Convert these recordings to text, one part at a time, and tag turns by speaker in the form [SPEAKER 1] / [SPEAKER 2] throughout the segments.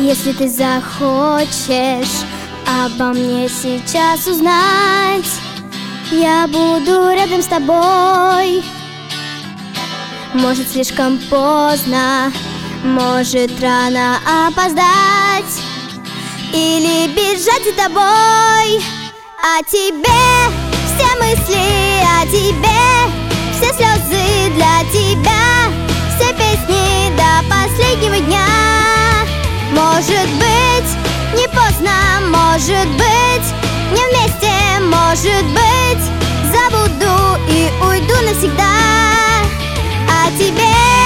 [SPEAKER 1] Если ты захочешь обо мне сейчас узнать, я буду рядом с тобой. Может, слишком поздно, может, рано опоздать или бежать за тобой. О тебе все мысли, о тебе все слезы для тебя, все песни до последнего дня. Может быть, не поздно, может быть, не вместе, может быть, забуду и уйду навсегда. О тебе.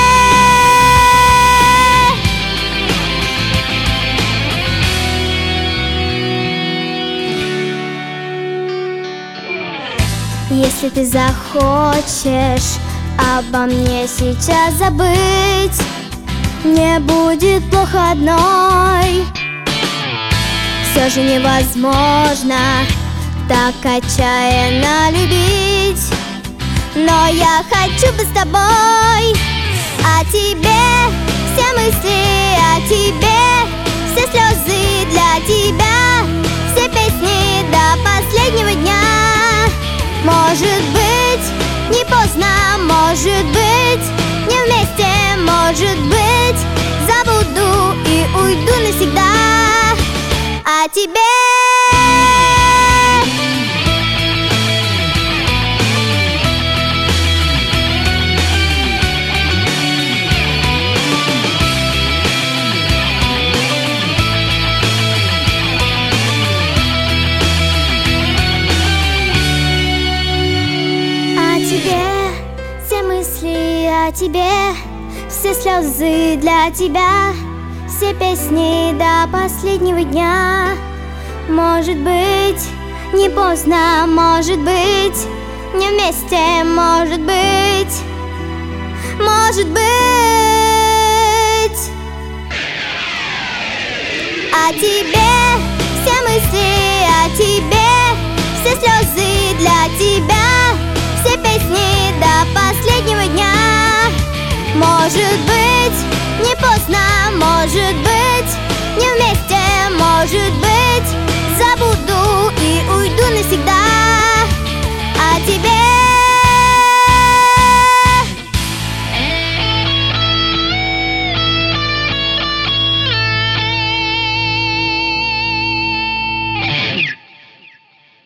[SPEAKER 1] Если ты захочешь обо мне сейчас забыть, мне будет плохо одной. Все же невозможно так отчаянно любить, но я хочу быть с тобой. О тебе все мысли, о тебе все слезы для тебя, все песни до последнего дня. Может быть, не поздно, может быть, не вместе, может быть, забуду и уйду навсегда. О тебе. Все мысли о тебе, все слезы для тебя, все песни до последнего дня. Может быть, не поздно, может быть, не вместе, может быть, может быть. О тебе все мысли, о тебе все слезы для тебя, все песни до последнего дня. Может быть, не поздно, может быть, не вместе, может быть.